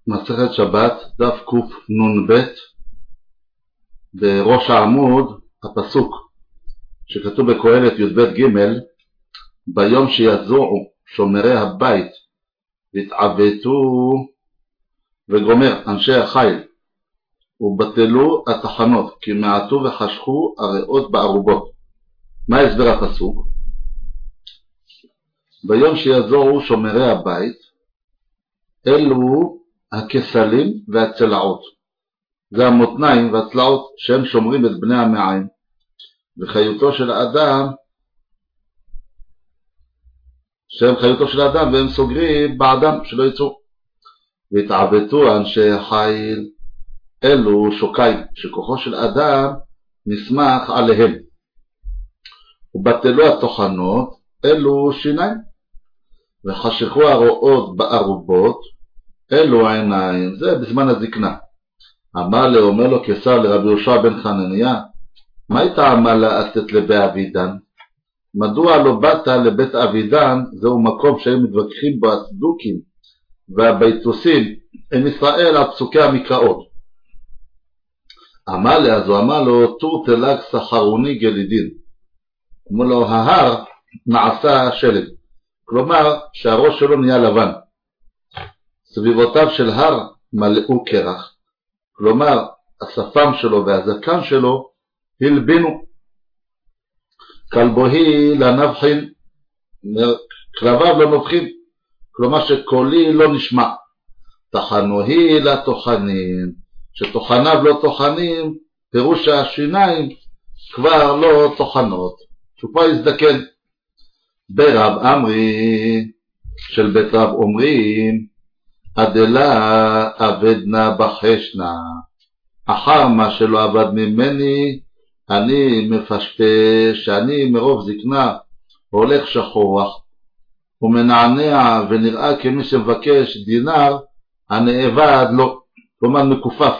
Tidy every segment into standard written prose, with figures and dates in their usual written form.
מסכת שבת, דף קנ"ב, בראש העמוד, הפסוק שכתוב בקהלת י"ב ג' ביום שיזועו שומרי הבית והתעוותו וגומר אנשי החיל ובטלו התחנות כי מעטו וחשכו הריאות בערובות. מה הסבר הפסוק? ביום שיזועו שומרי הבית אלו הכסלים והצלעות, זה המותניים והצלעות שהם שומרים את בני המעיים, וחיותו של האדם שהם חיותו של האדם והם סוגרים באדם שלא יצאו. והתעוותו אנשי החיל אלו שוקיים שכוחו של אדם נסמך עליהם, ובטלו התוכנות אלו שיניים, וחשכו הרואות בערובות אלו עיניים, זה בזמן הזקנה. אומר לו קיסר לרבי יהושע בן חנניה, מה הייתה עמלה לתת לבית אבידן? מדוע לא באת לבית אבידן? זהו מקום שהיו מתווכחים בו הצדוקים והביתוסים עם ישראל על פסוקי המקראות. אז הוא אמר לו תור תלג סחרוני גלידין, אמר לו ההר נעשה שלג, כלומר שהראש שלו נהיה לבן, סביבותיו של הר מלאו קרח, כלומר השפם שלו והזקן שלו הלבינו. כלבוהי לנבחין, כלביו לא נובחים, כלומר שקולי לא נשמע. תחנוהי לתוכנים, שתוכניו לא תוכנים, פירוש שהשיניים כבר לא תוכנות, שהוא כבר יזדקן. ברב אמרי של בית רב אומרים אדלה עבדנה בחשנה, אחר מה שלא עבד ממני אני מפשפש, שאני מרוב זקנה הולך שחוח ומנענע ונראה כמי שמבקש דינר הנאבד לו, כלומר מקופף.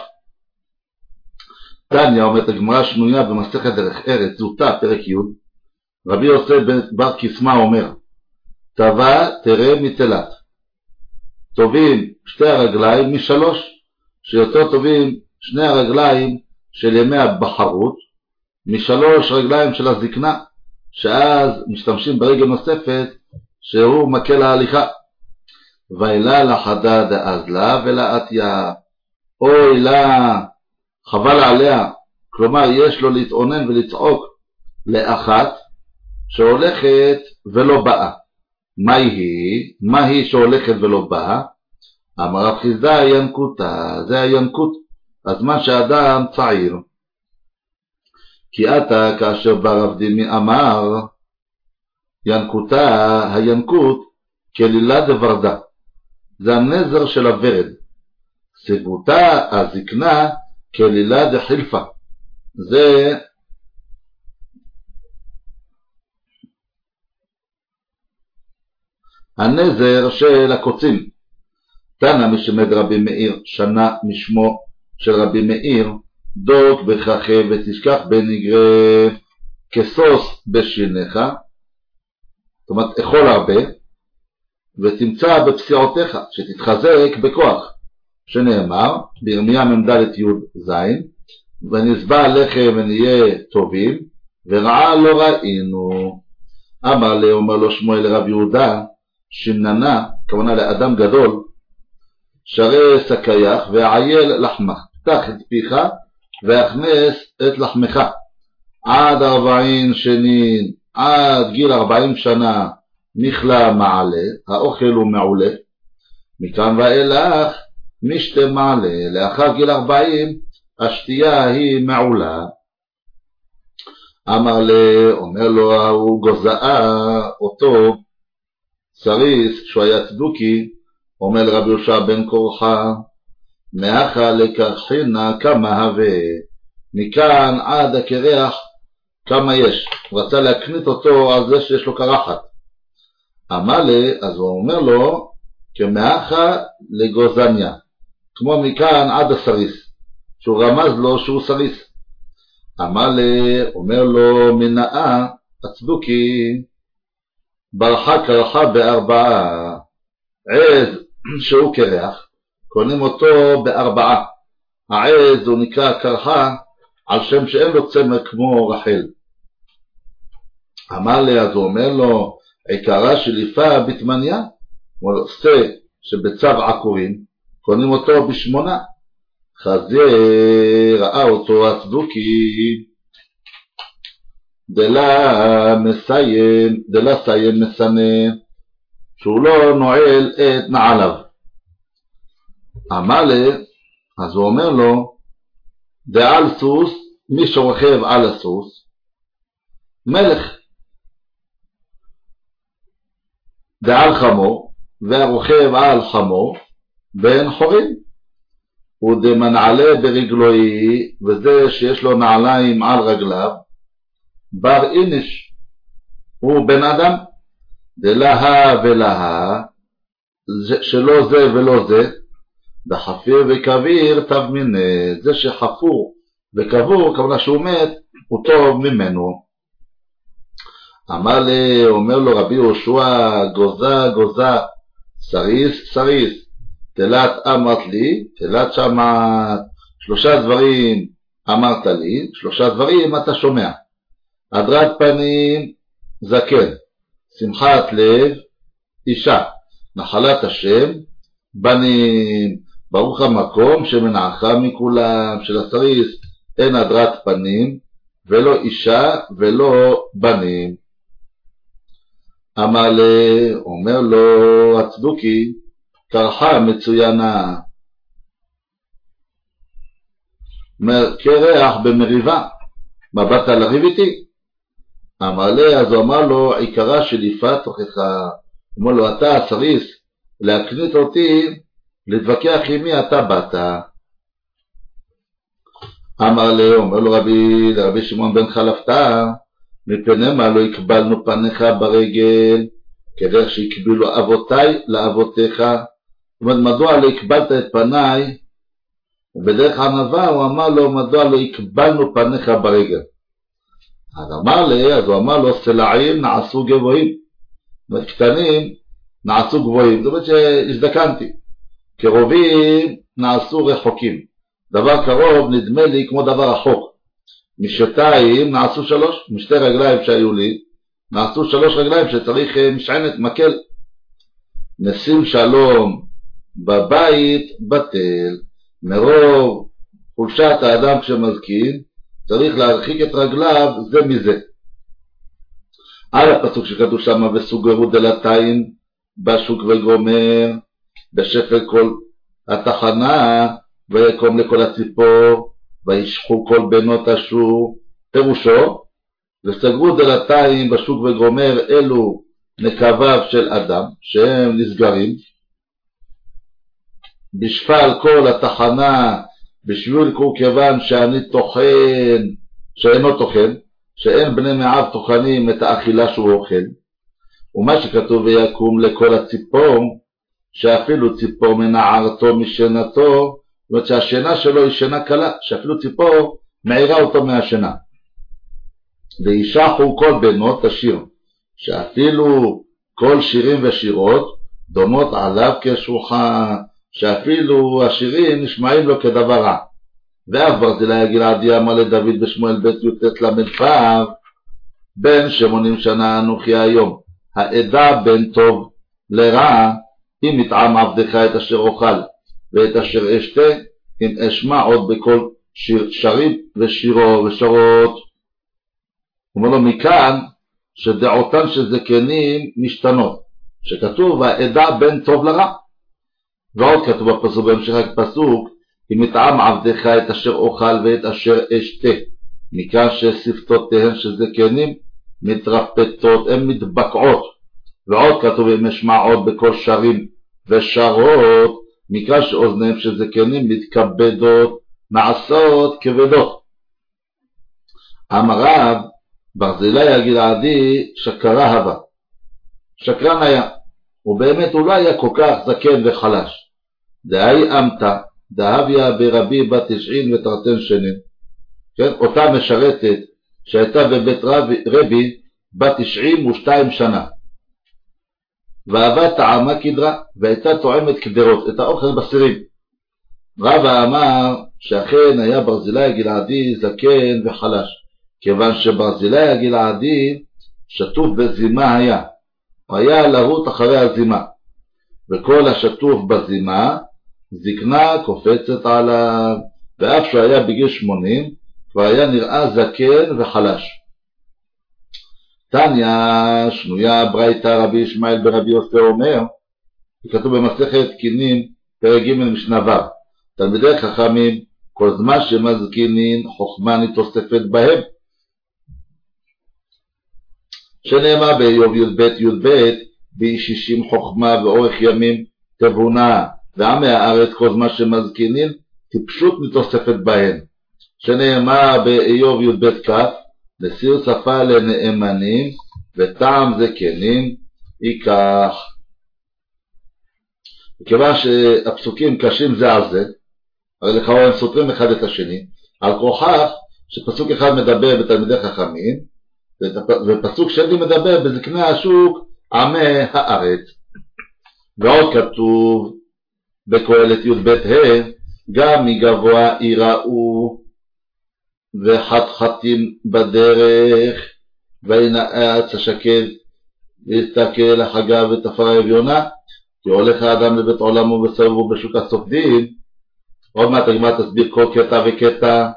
תניא אומרת הגמרא שנויה במסכת דרך ארץ זוטה פרק י', רבי יוסף בר קיסמא אומר טבע תראה מתלת, טובים שתי הרגליים משלוש, שיותר טובים שני הרגליים של ימי הבחרות משלוש רגליים של הזקנה, שאז משתמשים ברגל נוספת שהוא מקל ההליכה. ואילה לחדה דאזלה ולאתיה, אוי לה חבל עליה, כלומר יש לו להתעונן ולצעוק לאחת שהולכת ולא באה. מה היא שהולכת ולא באה? אמר רב חיסדא ינקותה, זה הינקות, הזמן שאדם צעיר. כי אתה כאשר בא רב דימי אמר ינקותה, הינקות כלילה דברדה, זה הנזר של הוורד. סגותה הזקנה כלילה דחילפה, זה הנזר של הקוצים. תנא משמד רבי מאיר, שנה משמו של רבי מאיר, דוק בככה ותשכח בנגרה כסוס בשיניך, זאת אומרת אכול הרבה ותמצא בפסיעותיך, שתתחזק בכוח, שנאמר בירמיה מ"ד י"ז, ונשבע לחם ונהיה טובים ורעה לא ראינו. אומר לו שמואל לרב יהודה שמננה, כוונה לאדם גדול, שרי סקייך ועייל לחמך, פתח את פיך והכנס את לחמך עד 40 שנים, עד גיל 40 שנה נכלה מעלה, האוכל הוא מעולה, מכאן ואילך משתה מעלה, לאחר גיל 40 השתייה היא מעולה. אומר לו הוא גוזאה אותו סריס שהוא היה צדוקי, אומר לרבי יהושע בן קורחה מאחה לקרחינה כמה הווה, מכאן עד הקרח כמה יש, הוא רצה להקנית אותו על זה שיש לו קרחת. אז הוא אומר לו כמאחה לגוזניה, כמו מכאן עד הסריס, שהוא רמז לו שהוא סריס. אומר לו מנאה הצדוקי ברחה קרחה ב4, עז שהוא קרח קונים אותו ב4. העז הוא נקרא קרחה על שם שאין לו צמר כמו רחל. אמר לי, אז הוא אומר לו, עיקרה שליפה בתמניה, הוא עושה שבצו עקורים, קונים אותו ב8. חזה ראה אותו הצדוקי, דלה סיים מסנה, שהוא לא נועל את נעליו. אמר לי, אז הוא אומר לו, דעל סוס, מי שרוכב על הסוס, מלך. דעל חמור, והרוכב על חמור, בן חורים. ודמנעלה ברגלוי, וזה שיש לו נעליים על רגליו, בר איניש, הוא בן אדם. דלה ולה, שלא זה ולא זה, דחפיר וקביר תבמינה, זה שחפור וקבור, כמובן שהוא מת, הוא טוב ממנו. אמר לי, אומר לו רבי יהושע, גוזה, סריס, תלת אמרת לי, תלת שמעת, 3 דברים אמרת לי, 3 דברים אתה שומע. הדרת פנים, זקן, שמחת לב, אישה, נחלת השם, בנים. ברוך המקום שמנעך מכולם, של הסריס אין הדרת פנים, ולא אישה ולא בנים. אמר לי, אומר לו הצדוקי, קרחה מצוינה, קרח במריבה, מה באת לריב איתי? אמר לי, אז הוא אמר לו, עיקרה שליפה תוכך, אמר לו, אתה הסריס, להקנית אותי, להתווכח עם מי אתה באת. אמר לי, אומר לו לרבי שמעון בן חלפתא, מפני מה לא הקבלנו פניך ברגל, כדרך שהקבילו אבותיי לאבותיך. זאת אומרת, מדוע לא הקבלת את פניי? ובדרך ענווה הוא אמר לו, מדוע לא הקבלנו פניך ברגל? אז הוא אמר לו, סלעים נעשו גבוהים, קטנים נעשו גבוהים, זאת אומרת שהזדקנתי, קרובים נעשו רחוקים, דבר קרוב נדמה לי כמו דבר רחוק. משתיים נעשו 3, משתי רגליים שהיו לי נעשו 3 רגליים שצריך משענת מקל. נשים שלום בבית בטל, מרוב חולשת האדם כשמזקין צריך להרחיק את רגליו זה מזה. על הפסוק שכתוב שם, וסוגרו דלתיים בשוק וגומר, בשפל כל התחנה, ויקום לכל הציפור, וישחו כל בנות השוק, פירושו, וסגרו דלתיים בשוק וגומר, אלו נקביו של אדם, שהם נסגרים, בשפל כל התחנה, בשביל כיוון שאני תוכן, שאינו תוכן, שאין בני מעב תוכנים את האכילה שהוא אוכל. ומה שכתוב ויקום לכל הציפור, שאפילו ציפור מנערתו משנתו, זאת אומרת שהשינה שלו היא שינה קלה, שאפילו ציפור מעירה אותו מהשינה. וישחו כל בנות השיר, שאפילו כל שירים ושירות דומות עליו כשולחן, שאפילו השירים נשמעים לו כדבר רע. ואף ברזילי הגלעדי אמר לדוד בשמואל ב' י"ט ל"ו, בן 80 שנה אנוכי היום, העדה בין טוב לרע, אם יטעם עבדך את אשר אוכל ואת אשר אשתה, אם אשמע עוד בכל שרים ושירו ושורות. הוא אומר לו מכאן שדעותן של זקנים משתנות, שכתוב העדה בין טוב לרע. ועוד כתוב בפסוק, בהמשך הפסוק, אם יטעם עבדך את אשר אוכל ואת אשר אשתה, מכאן ששפתותיהן של זקנים מתרפתות, הן מתבקעות. ועוד כתוב אם אשמע עוד בכל שרים ושרות, מכאן שאוזניהם של זקנים מתכבדות, נעשות כבדות. אמר רב, ברזילי הגלעדי שקרה הווה, שקרן היה, ובאמת הוא לא היה כל כך זקן וחלש. דהי אמתה, דהביה ברבי בת 90 ותרתן שנים, כן? אותה משרתת שהייתה בבית רבי בת 92 שנה, ואהבה טעמה כדרה, והייתה טועמת כדרות, את האוכל בסירים, רבא אמר שאכן היה ברזילי הגלעדי זקן וחלש, כיוון שברזילי הגלעדי שטוף בזימה היה, הוא היה לרוט אחרי הזימה, וכל השטוף בזימה זקנה קופצת עליו, ואף שהוא היה בגיל 80 כבר היה נראה זקן וחלש. תניא שנויה ברייתא רבי ישמעאל ברבי יוסי אומר, כתוב במסכת קינים פרק ג' משנה ו', תלמידי חכמים כל זמן שמזקינין חוכמה נתוספת בהם, שנאמר באיוב י"ב י"ב ב60 חוכמה ואורך ימים תבונה, ועמי הארץ כל זמן שמזקינין טיפשות נתוספת בהם, שנאמר באיוב י"ב כ' לשיר שפה לנאמנים וטעם זקנים ייקח. מכיוון שהפסוקים קשים זה על זה, הרי לכאורה הם סותרים אחד את השני, על כוכך שפסוק אחד מדבר בתלמידי חכמים ופסוק שני מדבר בזקני השוק עמי הארץ. ועוד כתוב בקהלת י"ב ה' גם מגבוה יראו וחתחתים בדרך וינאץ השקל ויסתכל החגה ותפרה אביונה, כי הולך האדם לבית עולמו וסובבו בשוק הסופדים. עוד מעט הגמרא תסביר כל קטע וקטע,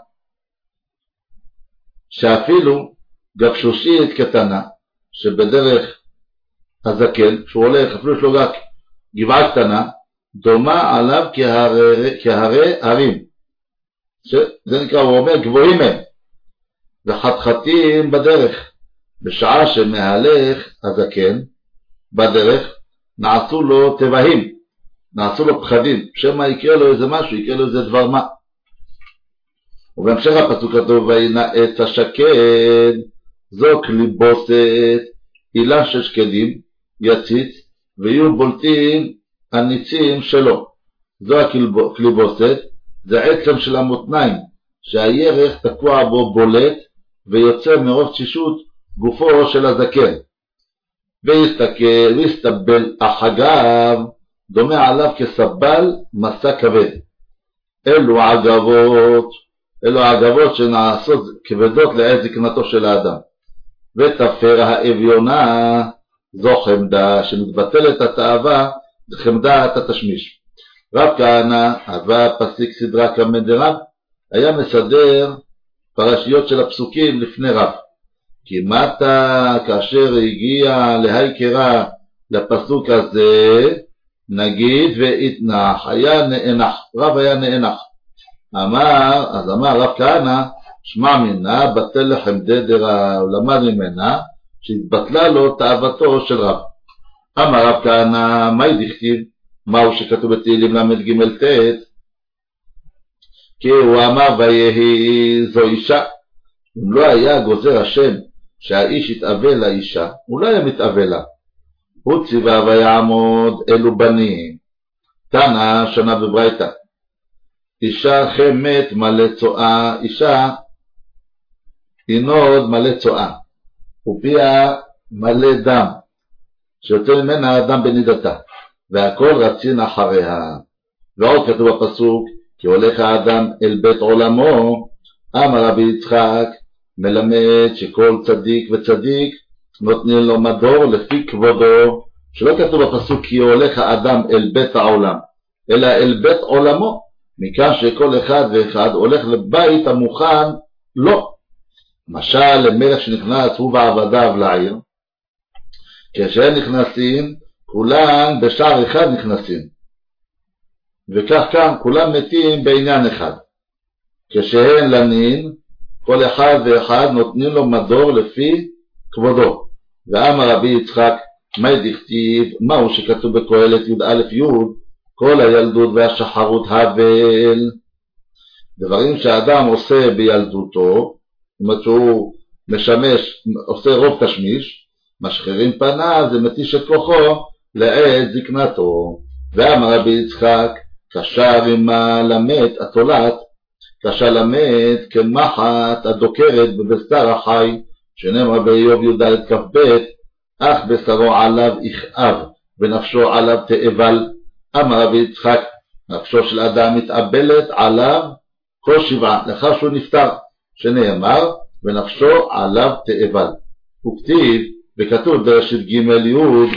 שאפילו גבשושית קטנה שבדרך הזקן שהוא הולך, אפילו יש לו רק גבעה קטנה, דומה עליו כהרי הרים, שזה נקרא, הוא אומר גבוהים הם, וחתחתים בדרך, בשעה שמהלך הזקן בדרך נעשו לו טבעים, נעשו לו פחדים, שמא יקרה לו איזה משהו, יקרה לו איזה דבר מה. ובהמשך הפסוק כתוב וינאץ השקד, זו קליבוסת, אילן של שקדים יציץ ויהיו בולטים הניצים שלו. זו הקליבוסת, זה עצם של המותניים שהירך תקוע בו בולט ויוצא מרוב תשישות גופו של הזקן. ויסתכל ויסתבל החגב, דומה עליו כסבל מסע כבד. אלו עגבות שנעשות כבדות לעת זקנתו של האדם. ותפר האביונה, זו חמדה שמתבטלת התאווה, זה חמדת התשמיש. רב כהנא אהבה פסיק סדרה כמדרב, היה מסדר פרשיות של הפסוקים לפני רב. כי מטה כאשר הגיע להיקרא לפסוק הזה, נגיד והתנח, היה נאנח, רב היה נאנח. אמר רב כהנא, שמע מינה בטל לכם דדרה, הוא למד ממנה שהתבטלה לו תאוותו של רב. אמר רב כהנא, מהי דכתיב? מהו שכתוב בתהילים ל"ג ט'? כי הוא אמר ויהי זו אישה. אם לא היה גוזר השם שהאיש יתאבל לאישה, הוא לא היה מתאבל לה. הוא ציווה ויעמוד אלו בנים. תנא שנה בברייתא, אישה חמת מלא צואה, אישה ינוד מלא צואה ופיה מלא דם שיוצא ממנה דם בנידתה, והכל רצין אחריה. ועוד כתוב בפסוק כי הולך האדם אל בית עולמו. אמר רבי יצחק מלמד שכל צדיק וצדיק נותנים לו מדור לפי כבודו, שלא כתוב בפסוק כי הולך האדם אל בית העולם, אלא אל בית עולמו, מכאן שכל אחד ואחד הולך לבית המוכן לו. משל למלך שנכנס הוא ועבדיו לעיר, כשהם נכנסים כולם בשער אחד נכנסים, וכך כאן כולם מתים בעניין אחד. כשהם לנין כל אחד ואחד נותנים לו מדור לפי כבודו. ואמר רבי יצחק מהי דכתיב? מהו שכתוב בקהלת י"א י' כל הילדות והשחרות הבל, דברים שהאדם עושה בילדותו, זאת אומרת שהוא משמש, עושה רוב תשמיש, משחררים פניו, זה מתיש את כוחו לעת זקנתו. ואמר רבי יצחק קשר עמה למת התולעת, קשר למת כמחט הדוקרת בבשר החי, שנאמר באיוב י"ד כ"ב אך בשרו עליו יכאב ונפשו עליו תאבל. אמר רבי יצחק נפשו של אדם מתאבלת עליו כל שבעה, לאחר שהוא נפטר, שנאמר, ונפשו עליו תאבל. וכתיב, וכתוב בראשית ג' י'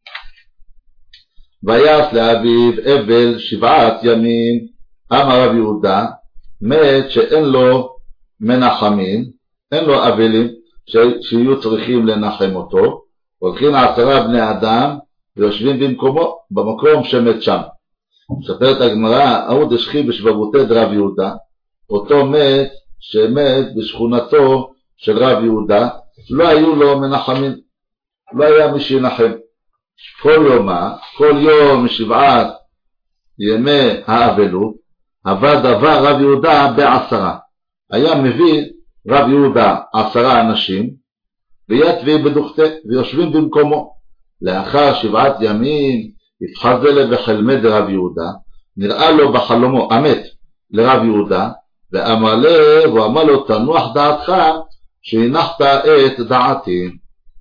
ויעש לאביו אבל 7 ימים, אמר רב יהודה, מת שאין לו מנחמים, אין לו אבלים שיהיו צריכים לנחם אותו, הולכים 10 בני אדם ויושבים במקומו, במקום שמת שם. מספרת הגמרא, ההוא דשכיב בשבבותי דרב יהודה, אותו מת שמת בשכונתו של רב יהודה, לא היו לו מנחמים, לא היה מי שינחם. כל יום 7 ימי האבלות, הבא דבר רב יהודה ב10. היה מביא רב יהודה 10 אנשים, ויתבי בדוכתה, ויושבים במקומו. לאחר 7 ימים, התחזל בחלמי דרב יהודה, נראה לו בחלומו, המת לרב יהודה, ואמר לו, הוא אמר לו, תנוח דעתך, שהנחת את דעתי.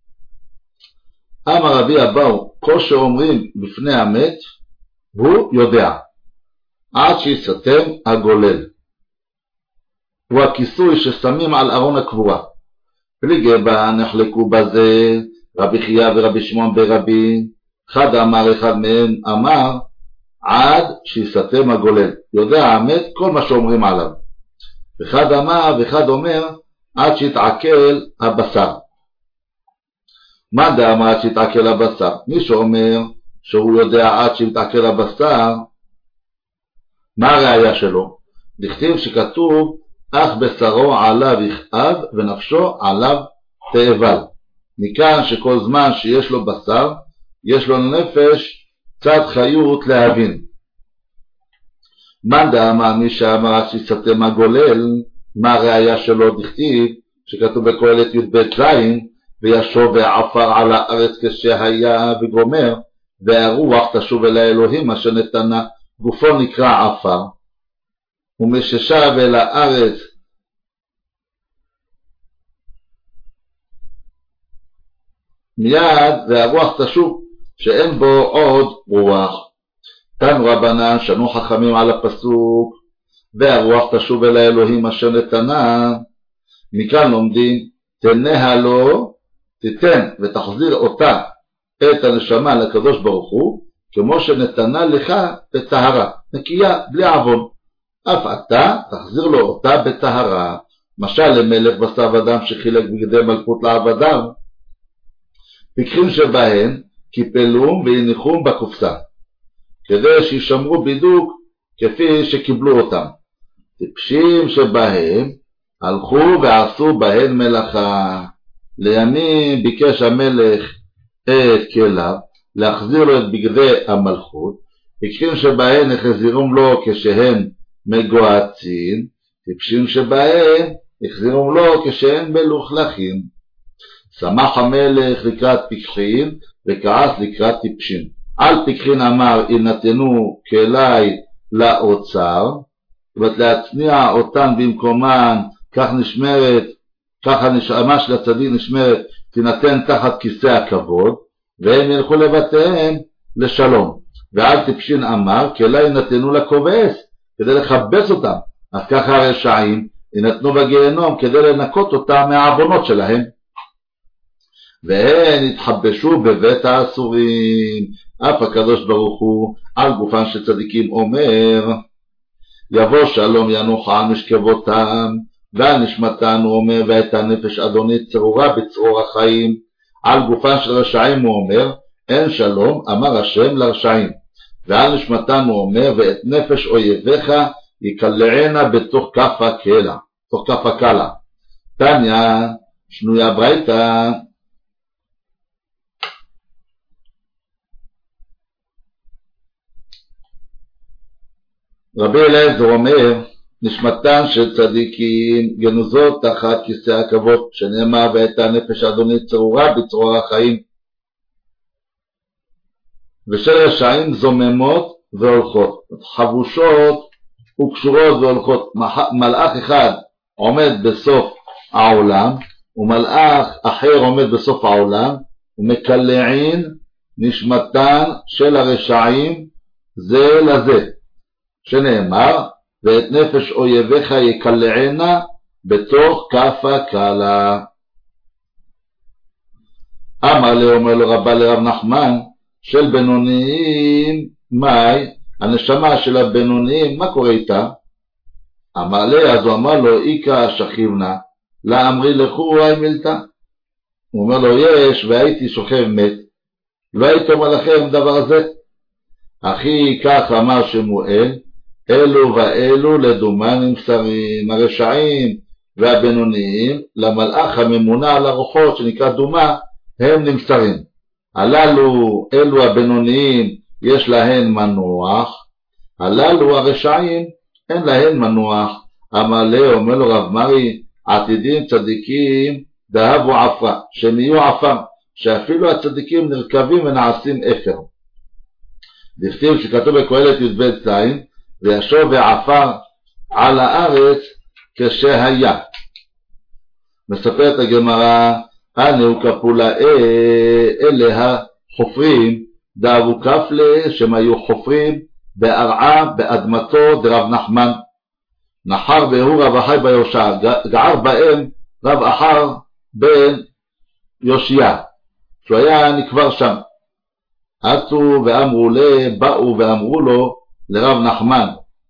אמר רבי אבאו, כל שאומרים בפני המת, הוא יודע, עד שיסתם הגולל. הוא הכיסוי ששמים על ארון הקבורה. פליגי בה נחלקו בזה, רבי חייא ורבי שמעון ברבי, אחד אמר, אחד מהם אמר, עד שיסתם הגולל. יודע המת כל מה שאומרים עליו. אחד אמר ואחד אומר, עד שיתעכל הבשר. מה דאמר עד שיתעכל הבשר? מי שאומר שהוא יודע עד שיתעכל הבשר, מה הראיה שלו? דכתיב שכתוב, אך בשרו עליו יכאב ונפשו עליו תאבל. מכאן שכל זמן שיש לו בשר, יש לו נפש קצת חיות להבין. מה דאמר מי שאמר עד שיסתם הגולל, מה הראיה שלו? דכתיב שכתוב בקהלת י"ב ז', וישוב ועפר על הארץ כשהיה וגומר, והרוח תשוב אל האלוהים אשר נתנה, גופו נקרא עפר, ומששב אל הארץ מיד והרוח תשוב, שאין בו עוד רוח. תנו רבנן שנו חכמים על הפסוק, והרוח תשוב אל האלוהים אשר נתנה. מכאן לומדים, תניה לו, תיתן ותחזיר אותה, את הנשמה לקדוש ברוך הוא, כמו שנתנה לך בטהרה, נקייה, בלי עוון. אף אתה תחזיר לו אותה בטהרה. משל למלך בשר ודם שחילק בגדי מלכות לעבדיו, פיקחים שבהם קיפלום והניחום בקופסה, כדי שישמרו בידוק כפי שקיבלו אותם. טיפשים שבהם הלכו ועשו בהן מלאכה. לימים ביקש המלך את כליו להחזיר לו את בגדי המלכות, פיקחים שבהם החזירום לו כשהם מגועצים, טיפשים שבהם החזירום לו כשהם מלוכלכים. שמח המלך לקראת פיקחים וכעס לקראת טיפשים. על פיקחין אמר, ינתנו כלי לאוצר, זאת אומרת להצניע אותן במקומן, כך נשמרת, ככה הנשמה של הצדיק נשמרת, תינתן תחת כיסא הכבוד, והם ילכו לבתיהם לשלום. ועל טיפשין אמר, כלי ינתנו לכובס, כדי לחבס אותם, אז ככה הרשעים ינתנו בגיהנום כדי לנקות אותם מהעוונות שלהם. והם התחבשו בבית האסורים. אף הקדוש ברוך הוא על גופן של צדיקים אומר, יבוא שלום ינוח על משכבותם, ועל נשמתן הוא אומר, והייתה נפש אדוני צרורה בצרור החיים. על גופן של רשעים הוא אומר, אין שלום, אמר השם לרשעים. ועל נשמתן הוא אומר, ואת נפש אויביך יקלענה בתוך כף הקלה, תוך כף הקלה. תניא שנויה ברייתא, רבי אליעזר אומר, נשמתן של צדיקים גנוזות תחת כיסא הכבוד, שנאמר והייתה נפש אדוני צרורה בצרור החיים. ושל רשעים זוממות והולכות, חבושות וקשורות והולכות. מלאך אחד עומד בסוף העולם, ומלאך אחר עומד בסוף העולם, ומקלעין נשמתן של הרשעים זה לזה. שנאמר, ואת נפש אויביך יקלענה בתוך כף הקלה. אמר לי, אומר לו רבה לרב נחמן, של בינוניים, מאי, הנשמה של הבינוניים, מה קורה איתה? אמר לי, אז הוא אמר לו, איקה שכיבנה, לה אמרי לכו היי מילתה. הוא אומר לו, יש, והייתי שוכב מת, לא הייתי אומר לכם דבר הזה. אחי, כך אמר שמואל, אלו ואלו לדומה נמסרים, הרשעים והבינוניים, למלאך הממונה על הרוחות שנקרא דומה, הם נמסרים. הללו, אלו הבינוניים, יש להן מנוח, הללו הרשעים, אין להן מנוח. אמר לי, אומר לו רב מרי, עתידים צדיקים דהבו עפרה, שהם יהיו עפר, שאפילו הצדיקים נרכבים ונעשים אפר. דכתיב שכתוב בקהלת י"ב זין, וישוב ועפר על הארץ כשהיה. מספרת הגמרא, אנו כפולה אלה החופרים, דאבו כפלה, שהם היו חופרים בהרעה באדמתו דרב נחמן. נחר בהוא רב אחי ביושע, גער בהם רב אחר בן יושיע, שהוא היה נקבר שם. עטו ואמרו לי, באו ואמרו לו לרב נחמן,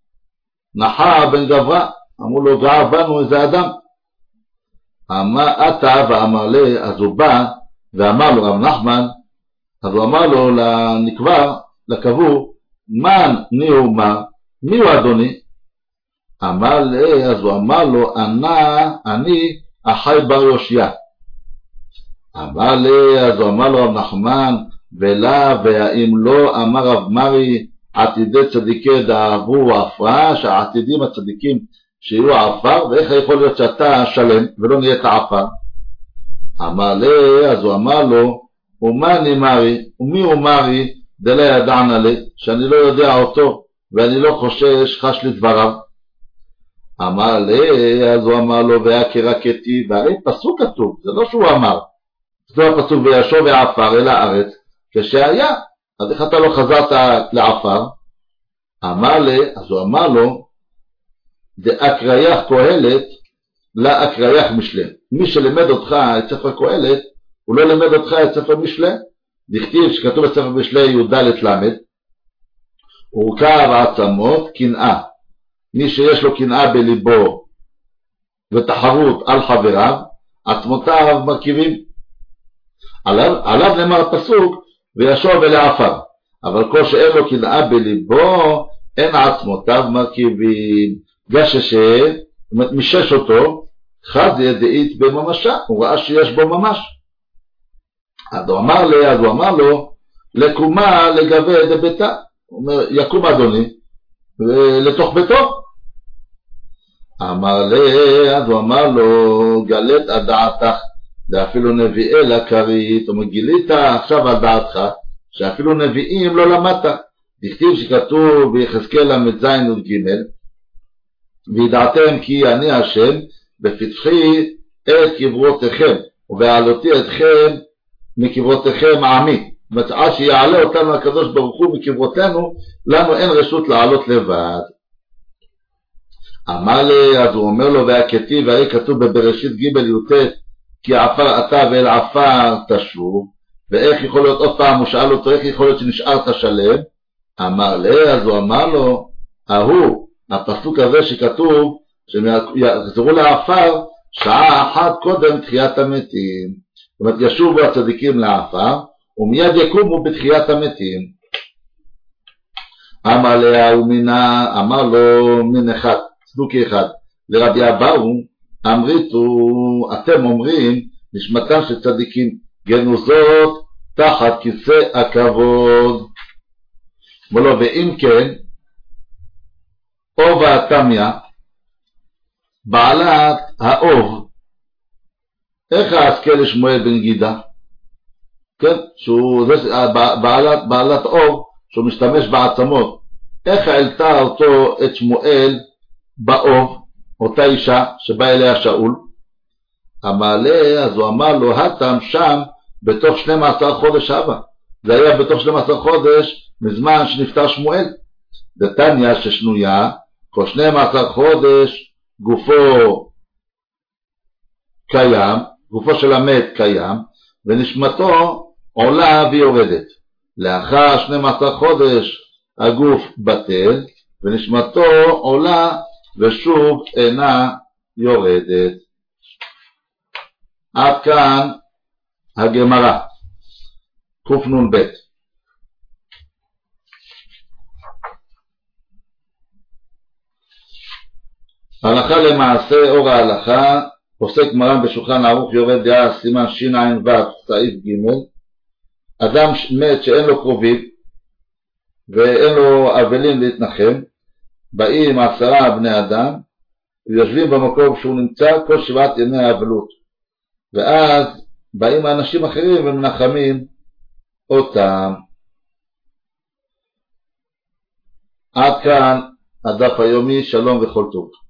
נחר בן גברה, אמרו לו, גער בנו איזה אדם. אמר אתה ואמר לי, אז הוא בא ואמר לו רב נחמן, אז הוא אמר לו לנקבר, לקבור, מן ניהו מה, מי הוא אדוני? אמר לי, אז הוא אמר לו, אני אחי בר יושיע. אמר לי, אז הוא אמר לו רב נחמן, ולה והאם לא, אמר רב מרי, עתידי צדיקי דאבו עפרה, שהעתידים הצדיקים שיהיו עפר, ואיך יכול להיות שאתה שלם ולא נהיית עפר? אמר לי, אז הוא אמר לו, ומני מרי, ומי הוא מרי דלה ידענה לי, שאני לא יודע אותו ואני לא חושש חש לדבריו. אמר לי, אז הוא אמר לו, והכרקתי, והרי פסוק כתוב, זה לא שהוא אמר, זה הפסוק וישוב ועפר אל הארץ כשהיה, אז איך אתה לא חזרת לעפר? אמר לי, אז הוא אמר לו, דאקרייך קהלת לאקרייך משלה. מי שלמד אותך את ספר קהלת, הוא לא למד אותך את ספר משלה. דכתיב שכתוב בספר משלה י"ד למד, הורכב עצמות קנאה. מי שיש לו קנאה בליבו ותחרות על חבריו, עצמותיו מרכיבים. עליו נאמר הפסוק, וישוב אל העפר. אבל כל שאין לו קנאה בליבו, אין עצמותיו מרכיבים. גששה, זאת אומרת משש אותו, חד ידעית בממשה, הוא ראה שיש בו ממש. אז הוא אמר לו, לקומה לגבי דביתה. הוא אומר, יקום אדוני, לתוך ביתו. אמר לי, אז הוא אמר לו, גלית על דעתך, ואפילו נביאי לקרית, הוא אומר, גילית עכשיו על דעתך, שאפילו נביאים לא למדת. דכתיב שכתוב ביחזקאל ל"ז י"ג, וידעתם כי אני השם בפתחי את קברותיכם ובעלותי אתכם מקברותיכם עמי. זאת אומרת, עד שיעלה אותנו הקדוש ברוך הוא מקברותינו, לנו אין רשות לעלות לבד. אמר לי, אז הוא אומר לו, והכתיב, והרי כתוב בבראשית ג' י"ט, כי עפר אתה ואל עפר תשוב. ואיך יכול להיות, עוד פעם הוא שאל אותו, איך יכול להיות שנשארת שלם? אמר לי, אז הוא אמר לו, הפסוק הזה שכתוב שהם יחזרו לעפר שעה אחת קודם תחיית המתים. זאת אומרת, ישובו הצדיקים לעפר ומיד יקומו בתחיית המתים. אמר לו מין אחד, צדוקי אחד, לרבי אבאו, אמריתו, אתם אומרים נשמתם של צדיקים גנוזות תחת כיסא הכבוד. אמר לו, ואם כן, אוב התמיה, בעלת האוב, איך ההשכל לשמואל בן גידה? כן, בעלת אוב, שהוא משתמש בעצמות, איך העלתה אותו את שמואל באוב, אותה אישה שבא אליה שאול? אמר לה, אז הוא אמר לו, התם שם בתוך 12 חודש הבא, זה היה בתוך 12 חודש מזמן שנפטר שמואל. דתניא ששנויה, כל 12 חודש גופו קיים, גופו של המת קיים, ונשמתו עולה ויורדת. לאחר 12 חודש הגוף בטל, ונשמתו עולה ושוב אינה יורדת. עד כאן הגמרא, קנ"ב. הלכה למעשה, אור ההלכה, פוסק מרן בשולחן ערוך יורד דעה, סימן שע"ו סעיף ג'. אדם מת שאין לו קרובים ואין לו אבלים להתנחם, באים 10 בני אדם ויושבים במקום שהוא נמצא כל 7 ימי האבלות, ואז באים אנשים אחרים ומנחמים אותם. עד כאן הדף היומי, שלום וכל טוב.